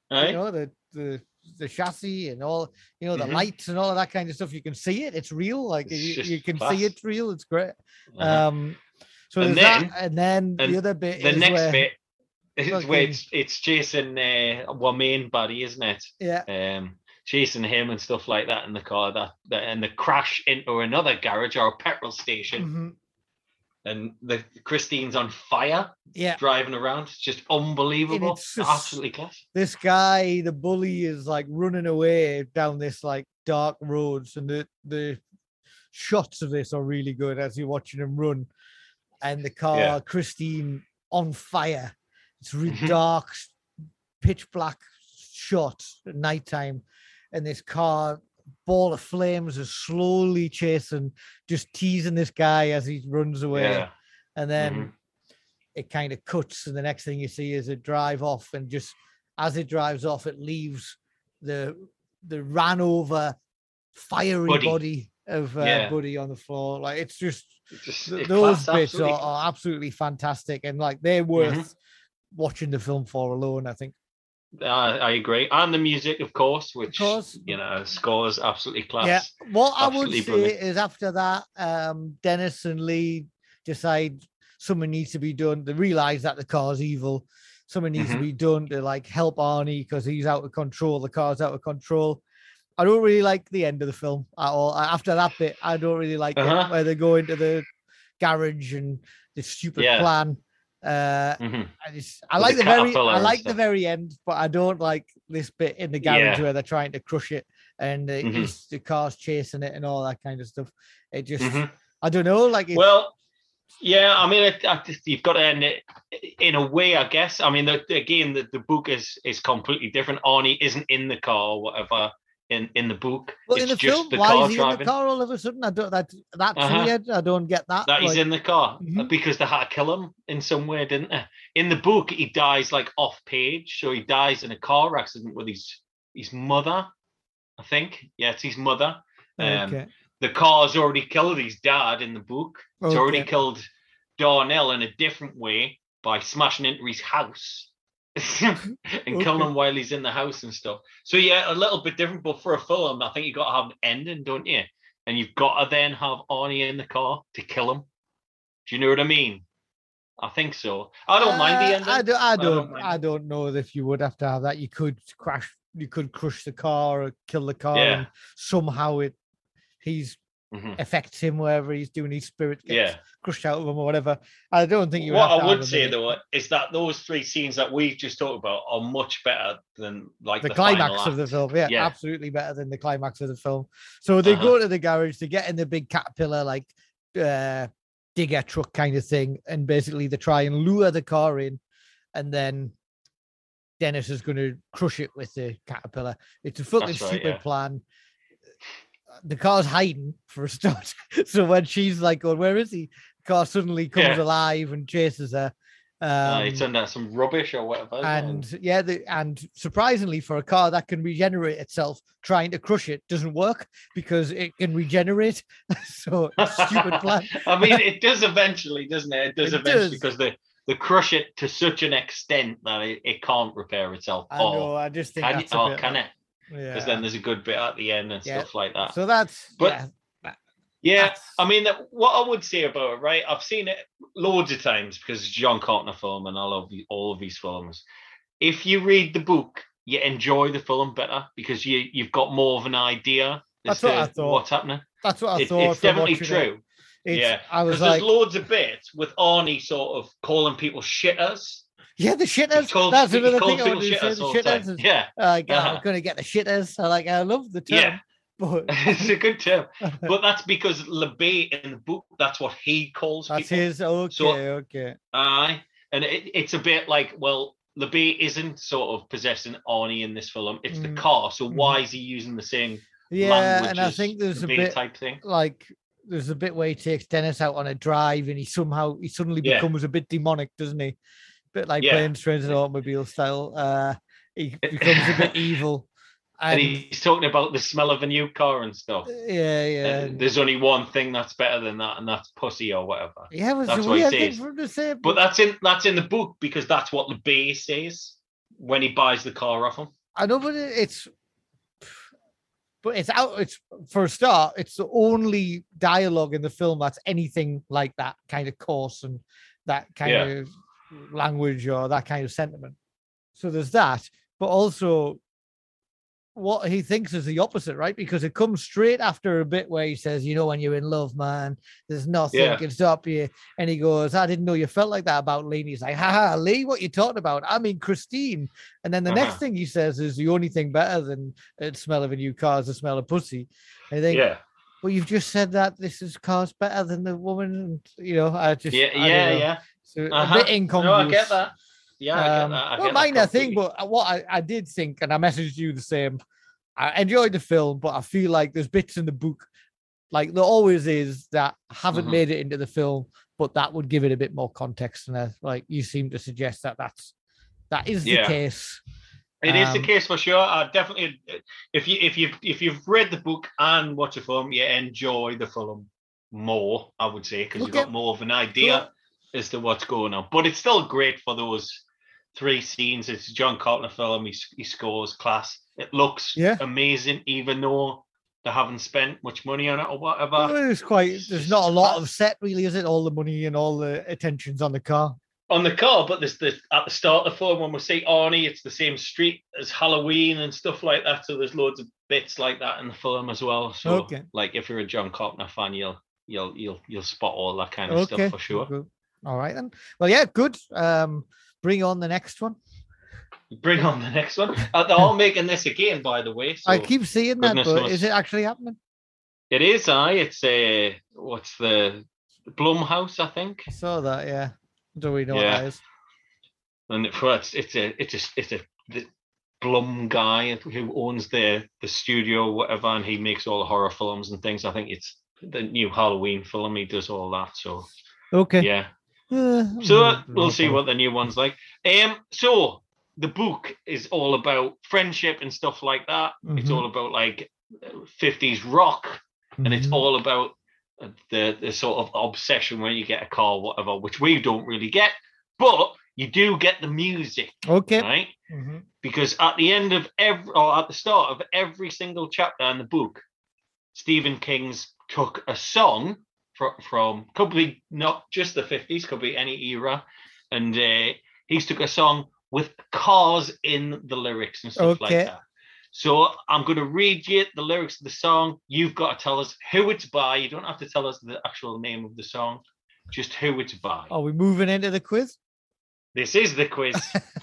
chassis and all, the lights and all of that kind of stuff. You can see it; it's real. Like you can see it's real. It's great. So and then the other bit, the next bit is where it's chasing one main buddy, isn't it? Yeah. chasing him and stuff like that in the car. That and the crash into another garage or a petrol station. Mm-hmm. And Christine's on fire, driving around. It's just unbelievable. It's just, absolutely class. This guy, the bully, is like running away down this like dark roads, and the shots of this are really good as you're watching him run. And the car, Christine, on fire. It's really dark, pitch black shot at nighttime, and this car, ball of flames, is slowly chasing, just teasing this guy as he runs away. And then it kind of cuts, and the next thing you see is it drive off, and just as it drives off, it leaves the ran over fiery body of Buddy on the floor. Like it's those bits are absolutely fantastic, and like they're worth watching the film for alone, I think. I agree, and the music, of course, which scores absolutely class. Yeah, what I would say is after that, Dennis and Lee decide something needs to be done. They realize that the car's evil. Something needs to be done to like help Arnie because he's out of control. The car's out of control. I don't really like the end of the film at all. After that bit, I don't really like it, where they go into the garage and the stupid plan. I like the very end, but I don't like this bit in the garage where they're trying to crush it and the car's chasing it and all that kind of stuff. It just I don't know, like I mean, you've got to end it in a way, I guess. I mean, the book is completely different. Arnie isn't in the car or whatever. In the book, well, it's in the film, why is he in the car all of a sudden? I don't that's weird. I don't get that. That he's in the car because they had to kill him in some way, didn't they? In the book, he dies like off page, so he dies in a car accident with his mother. I think, it's his mother. The car's already killed his dad in the book. It's already killed Darnell in a different way by smashing into his house. And killing him while he's in the house and stuff. So a little bit different, but for a film, I think you've got to have an ending, don't you? And you've got to then have Arnie in the car to kill him. Do you know what I mean? I think so. I don't mind the ending. I don't know if you would have to have that. You could crush the car or kill the car, and somehow he's affects him wherever he's doing, his spirit gets crushed out of him or whatever. I don't think you. What I would say though is that those three scenes that we've just talked about are much better than like the climax of the film. Yeah, absolutely better than the climax of the film. So they go to the garage, they get in the big Caterpillar like digger truck kind of thing, and basically they try and lure the car in, and then Dennis is going to crush it with the Caterpillar. It's a fucking stupid plan. The car's hiding for a start. So when she's like, "Oh, where is he?" The car suddenly comes alive and chases her. He turned out some rubbish or whatever. And surprisingly, for a car that can regenerate itself, trying to crush it doesn't work because it can regenerate. So stupid plan. I mean, it does eventually, doesn't it? It does eventually because they crush it to such an extent that it can't repair itself. I know. I just think can it? Because then there's a good bit at the end and stuff like that. So that's I mean, what I would say about it, right? I've seen it loads of times because it's a John Carpenter film, and I love all of these films. If you read the book, you enjoy the film better because you've got more of an idea as to what's happening. That's what I thought. It's definitely true. Because there's loads of bits with Arnie sort of calling people shitters. Yeah, the shitters. That's another thing I want to say. The shitters. I'm going to get the shitters. I love the term. Yeah. But it's a good term. But that's because LeBay in the book, that's what he calls people. That's his. Okay. And it's a bit like, well, LeBay isn't sort of possessing Arnie in this film. It's the car. So why is he using the same language? And I think there's a bit type thing. Like there's a bit where he takes Dennis out on a drive and he suddenly becomes a bit demonic, doesn't he? Bit like Planes, Trains and Automobile style. He becomes a bit evil. And he's talking about the smell of a new car and stuff. Yeah. There's only one thing that's better than that, and that's pussy or whatever. Yeah, that's what he says. For him to say. But that's in the book because that's what LeBay says when he buys the car off him. I know, but it's out. It's for a start. It's the only dialogue in the film that's anything like that kind of coarse and that kind of language or that kind of sentiment. So there's that, but also what he thinks is the opposite, right? Because it comes straight after a bit where he says, when you're in love, man, there's nothing can stop you. And he goes, I didn't know you felt like that about Lee. And he's like, haha, Lee, what you talking about? I mean, Christine. And then the next thing he says is the only thing better than the smell of a new car is the smell of pussy. And I think, well, you've just said that this is car's better than the woman. I just, So a bit incongruous. No, I get that. Yeah, I get that. Not minor thing, but what I did think, and I messaged you the same. I enjoyed the film, but I feel like there's bits in the book, like there always is, that haven't made it into the film, but that would give it a bit more context. And like you seem to suggest that is the case. It is the case for sure. I definitely, if you've read the book and watched the film, you enjoy the film more, I would say, because you've got more of an idea as to what's going on. But it's still great for those 3 scenes. It's a John Carpenter film. He scores class. It looks amazing, even though they haven't spent much money on it or whatever. Well, there's not a lot of set, really, is it? All the money and all the attention's on the car. On the car, but there's at the start of the film when we see Arnie, it's the same street as Halloween and stuff like that. So there's loads of bits like that in the film as well. So like if you're a John Carpenter fan, you'll spot all that kind of stuff for sure. Good. All right then. Well, yeah, good. Bring on the next one. Bring on the next one. They're all making this again, by the way. So I keep seeing that, but is it actually happening? It is. It's what's the Blumhouse, I think. I saw that. Yeah. Do we know what that is? And it's a Blum guy who owns the studio or whatever, and he makes all the horror films and things. I think it's the new Halloween film. He does all that. So yeah. So we'll see what the new one's like. So the book is all about friendship and stuff like that. It's all about like 50s rock, and it's all about the sort of obsession when you get a car, whatever, which we don't really get, but you do get the music. Okay. Right? Because at the end of at the start of every single chapter in the book, Stephen King's took a song from could be not just the 50s, could be any era, and he's took a song with cars in the lyrics and stuff like that. So I'm going to read you the lyrics of the song. You've got to tell us who it's by. You don't have to tell us the actual name of the song, just who it's by. Are we moving into the quiz? This is the quiz.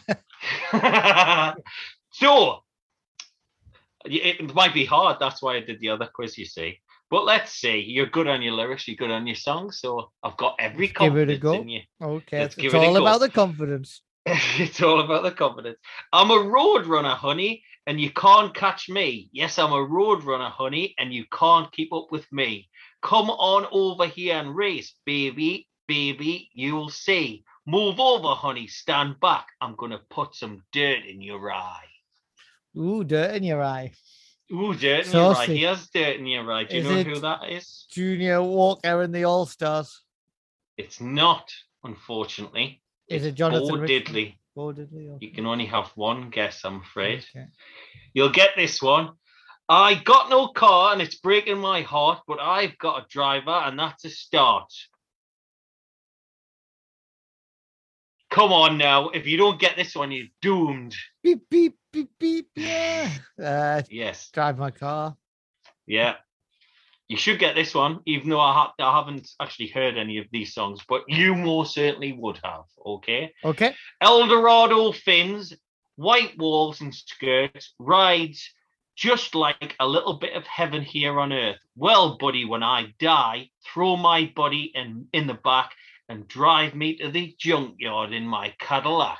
So it might be hard. That's why I did the other quiz, you see. But let's see. You're good on your lyrics. You're good on your songs. So I've got every confidence in you. Okay. It's all about the confidence. It's all about the confidence. I'm a road runner, honey, and you can't catch me. Yes, I'm a road runner, honey, and you can't keep up with me. Come on over here and race, baby, you'll see. Move over, honey, stand back. I'm going to put some dirt in your eye. Ooh, dirt in your eye. Ooh, dirt in your eye. Here's dirt in your eye. Do you know who that is? Junior Walker and the All-Stars. It's not, unfortunately. Is it Jonathan Bo Diddley? Bo Diddley. Okay. You can only have one guess, I'm afraid. Okay. You'll get this one. I got no car and it's breaking my heart, but I've got a driver and that's a start. Come on now. If you don't get this one, you're doomed. Beep, beep, beep, beep. Yeah. Yes. Drive my car. Yeah. You should get this one, even though I haven't actually heard any of these songs, but you most certainly would have, okay? Okay. Eldorado fins, white walls and skirts, rides just like a little bit of heaven here on earth. Well, buddy, when I die, throw my body in the back and drive me to the junkyard in my Cadillac.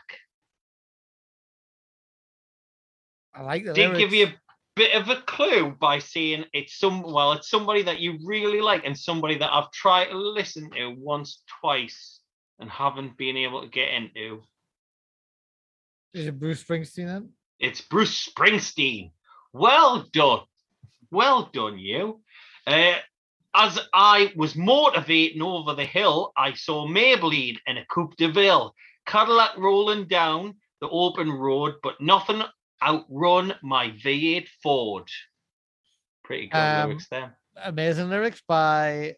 I like that. Did give you a bit of a clue by saying it's somebody that you really like and somebody that I've tried to listen to once, twice, and haven't been able to get into. Is it Bruce Springsteen then? It's Bruce Springsteen. Well done. Well done, you. As I was motivating over the hill, I saw Maybelline in a Coupe de Ville. Cadillac rolling down the open road, but nothing outrun my V8 Ford. Pretty good lyrics there. Amazing lyrics by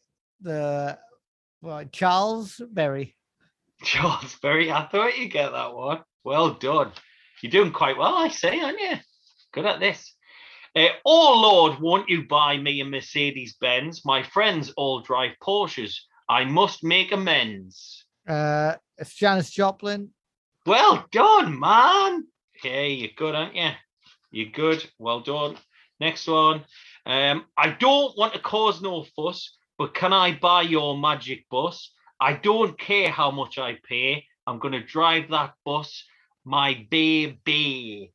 Charles Berry. Charles Berry, I thought you'd get that one. Well done. You're doing quite well, I say, aren't you? Good at this. Oh Lord, won't you buy me a Mercedes Benz? My friends all drive Porsches. I must make amends. It's Janis Joplin. Well done, man. Okay, you're good, aren't you? You're good. Well done. Next one. I don't want to cause no fuss, but can I buy your magic bus? I don't care how much I pay. I'm going to drive that bus, my baby.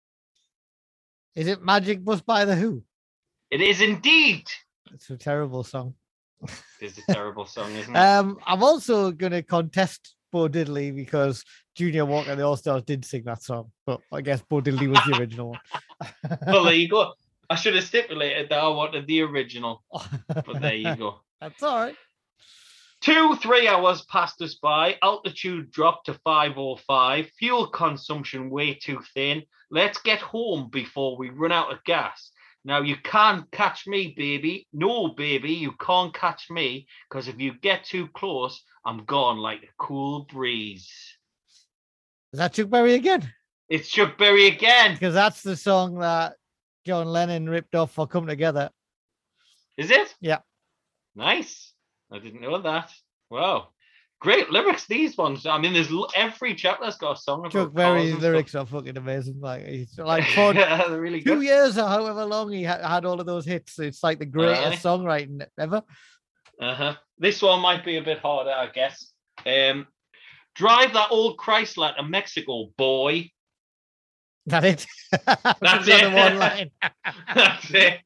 Is it Magic Bus by The Who? It is indeed. It's a terrible song. It's a terrible song, isn't it? I'm also going to contest Bo Diddley because Junior Walker and the All Stars did sing that song, but I guess Bo Diddley was the original one. Well, there you go. I should have stipulated that I wanted the original, but there you go. That's all right. 3 hours passed us by. Altitude dropped to 505. Fuel consumption way too thin. Let's get home before we run out of gas. Now, you can't catch me, baby. No, baby, you can't catch me, because if you get too close, I'm gone like a cool breeze. Is that Chuck Berry again? It's Chuck Berry again. Because that's the song that John Lennon ripped off for Come Together. Is it? Yeah. Nice. I didn't know that. Wow. Great lyrics, these ones. I mean, there's every chapter's got a song about Chuck Berry's lyrics are fucking amazing. Like, he's like for they're really good. 2 years or however long he had all of those hits. It's like the greatest songwriting ever. This one might be a bit harder, I guess. Drive that old Chrysler to Mexico, boy. That it? That's it. One line. That's it.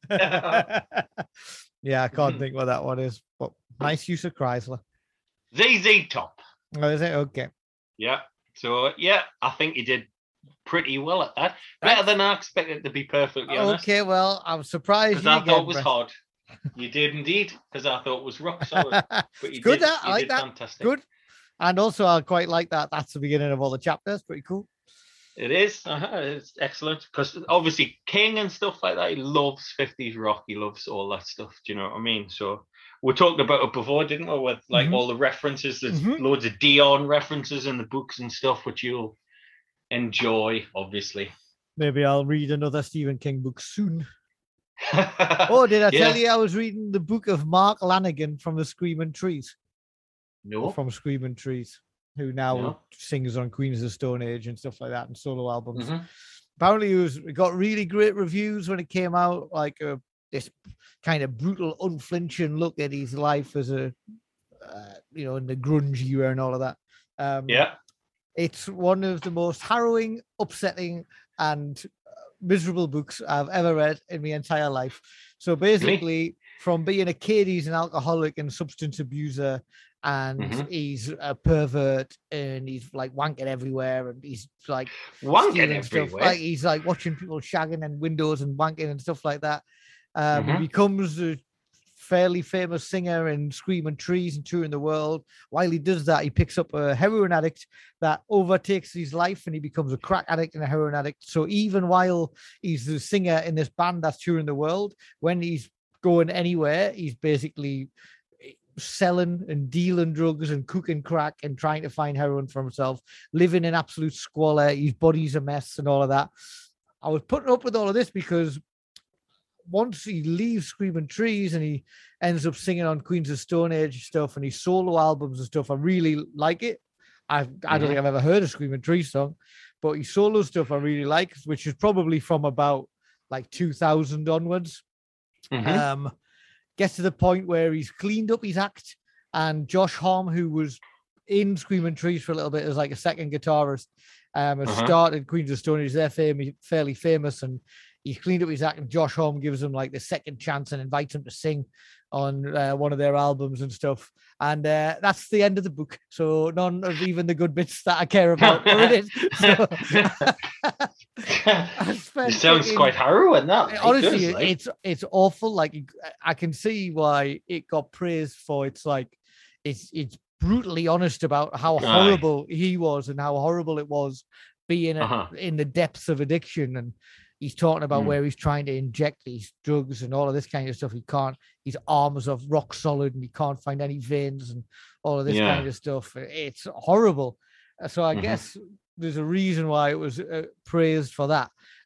Yeah, I can't think what that one is, but nice use of Chrysler. ZZ Top. Oh, is it? Okay. Yeah. So, yeah, I think you did pretty well at that. Better than I expected, to be perfectly honest. Okay, well, I'm surprised. Because I thought it was hard. You did indeed, because I thought it was rock solid. But you good. did, I like that. Fantastic. Good. And also, I quite like that. That's the beginning of all the chapters. Pretty cool. It is. It's excellent. Because obviously, King and stuff like that, he loves 50s rock. He loves all that stuff. Do you know what I mean? So, we talked about it before, didn't we? With like all the references. There's loads of Dion references in the books and stuff, which you'll enjoy, obviously. Maybe I'll read another Stephen King book soon. Oh, did I tell you I was reading the book of Mark Lanigan from the Screaming Trees? No. From Screaming Trees, who now sings on Queens of the Stone Age and stuff like that, and solo albums. Apparently, it got really great reviews when it came out, like this kind of brutal, unflinching look at his life as a, in the grunge era and all of that. It's one of the most harrowing, upsetting, and miserable books I've ever read in my entire life. So basically, from being a kid, he's an alcoholic and substance abuser, and he's a pervert, and he's like wanking everywhere, and he's like wanking everywhere. Stuff. Like he's like watching people shagging in windows and wanking and stuff like that. He becomes a fairly famous singer in Screaming Trees and touring the world. While he does that, he picks up a heroin addict that overtakes his life, and he becomes a crack addict and a heroin addict. So even while he's the singer in this band that's touring the world, when he's going anywhere, he's basically selling and dealing drugs and cooking crack and trying to find heroin for himself, living in absolute squalor. His body's a mess and all of that. I was putting up with all of this because once he leaves Screaming Trees and he ends up singing on Queens of Stone Age stuff and his solo albums and stuff, I really like it. I don't think I've ever heard a Screaming Trees song, but his solo stuff I really like, which is probably from about like 2000 onwards. Gets to the point where he's cleaned up his act, and Josh Homme, who was in Screaming Trees for a little bit as like a second guitarist, has started Queens of Stone Age. They're fairly famous, and he's cleaned up his act, and Josh Homme gives him like the second chance and invites him to sing on one of their albums and stuff. And that's the end of the book. So none of even the good bits that I care about are in it. It sounds quite harrowing, that. Honestly, it's awful. Like, I can see why it got praised for it's brutally honest about how horrible he was and how horrible it was being in the depths of addiction. And he's talking about where he's trying to inject these drugs and all of this kind of stuff. His arms are rock solid and he can't find any veins and all of this kind of stuff. It's horrible. So I guess there's a reason why it was praised for that.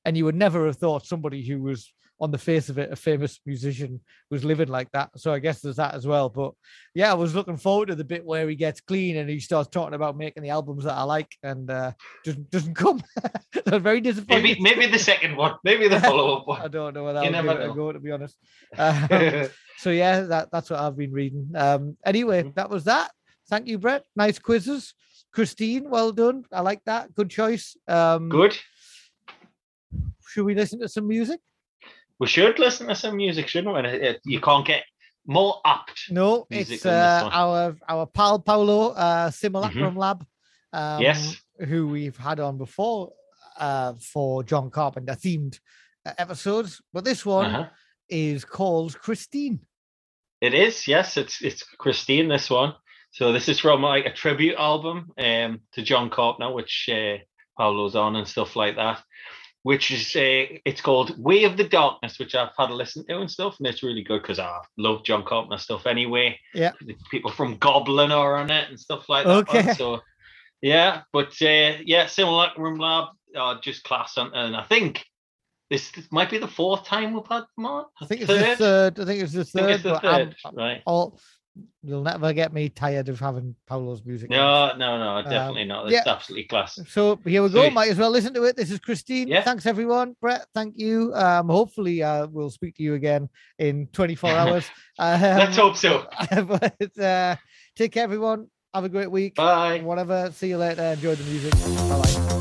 and you would never have thought somebody who was on the face of it a famous musician was living like that. So I guess there's that as well. But yeah, I was looking forward to the bit where he gets clean and he starts talking about making the albums that I like, and doesn't come. I'm very disappointed. Maybe the second one, maybe the follow-up one. I don't know whether I'll give it a go, to be honest. So yeah, that's what I've been reading. Anyway, that was that. Thank you, Brett. Nice quizzes. Christine, well done. I like that. Good choice. Good. Should we listen to some music? We should listen to some music, shouldn't we? You can't get more apt. No, it's our pal Paolo Simulacrum Lab. Yes. Who we've had on before for John Carpenter themed episodes. But this one is called Christine. It is, yes. It's Christine, this one. So this is from like a tribute album to John Carpenter, which Paolo's on and stuff like that. Which is it's called Way of the Darkness, which I've had a listen to and stuff, and it's really good because I love John Carpenter stuff anyway. Yeah, the people from Goblin are on it and stuff like that. Okay. So yeah, but Simulacrum Lab are just class, and I think this might be the fourth time we've had them on. I think it's the third. I think it's the third. Right. You'll never get me tired of having Paolo's music. No, definitely not. It's absolutely class. So here we go. Might as well listen to it. This is Christine. Yeah. Thanks, everyone. Brett, thank you. Hopefully, we'll speak to you again in 24 hours. Let's hope so. But, take care, everyone. Have a great week. Bye. Whatever. See you later. Enjoy the music. Bye-bye.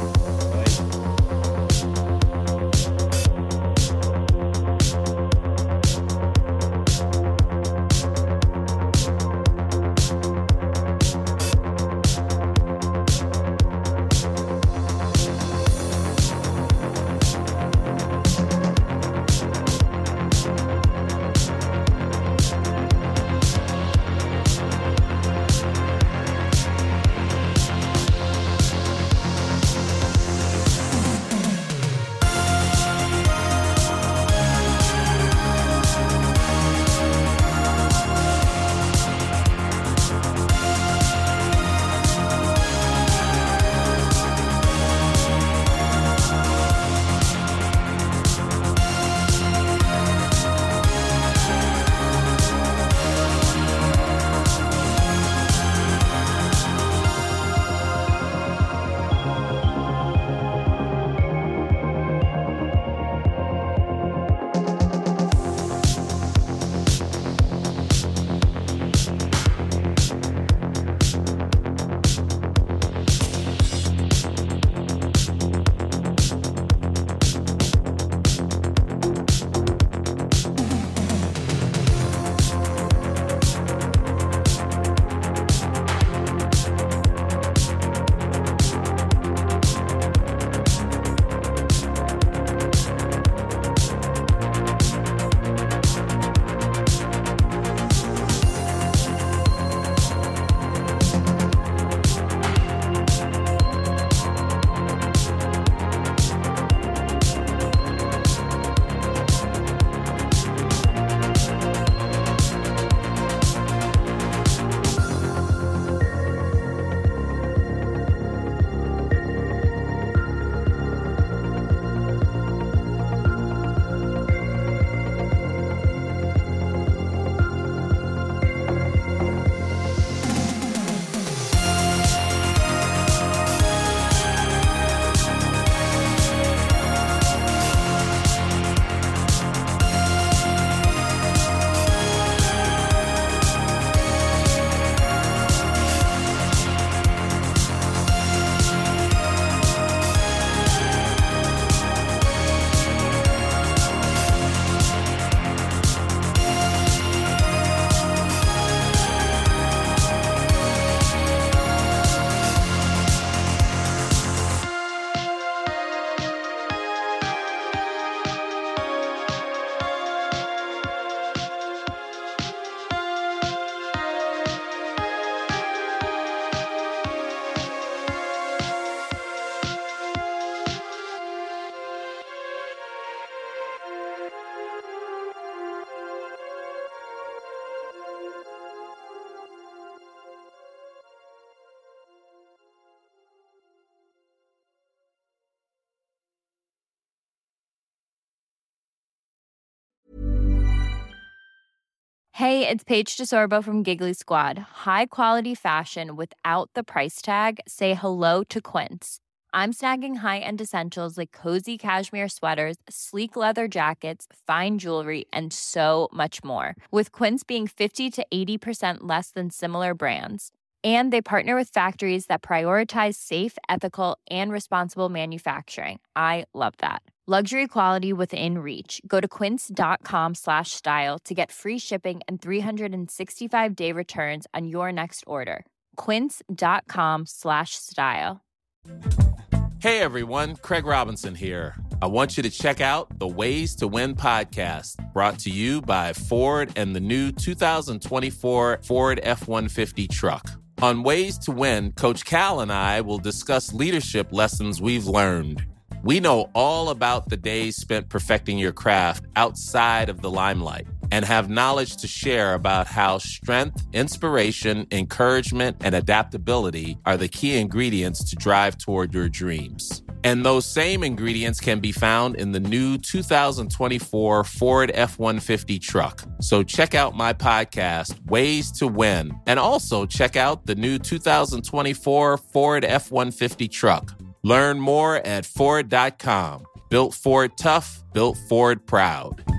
Hey, it's Paige DeSorbo from Giggly Squad. High quality fashion without the price tag. Say hello to Quince. I'm snagging high-end essentials like cozy cashmere sweaters, sleek leather jackets, fine jewelry, and so much more. With Quince being 50 to 80% less than similar brands. And they partner with factories that prioritize safe, ethical, and responsible manufacturing. I love that. Luxury quality within reach. Go to quince.com/style to get free shipping and 365-day returns on your next order. Quince.com/style. Hey everyone, Craig Robinson here. I want you to check out the Ways to Win podcast, brought to you by Ford and the new 2024 Ford F-150 truck. On Ways to Win, Coach Cal and I will discuss leadership lessons we've learned. We know all about the days spent perfecting your craft outside of the limelight and have knowledge to share about how strength, inspiration, encouragement, and adaptability are the key ingredients to drive toward your dreams. And those same ingredients can be found in the new 2024 Ford F-150 truck. So check out my podcast, Ways to Win, and also check out the new 2024 Ford F-150 truck. Learn more at Ford.com. Built Ford tough, built Ford proud.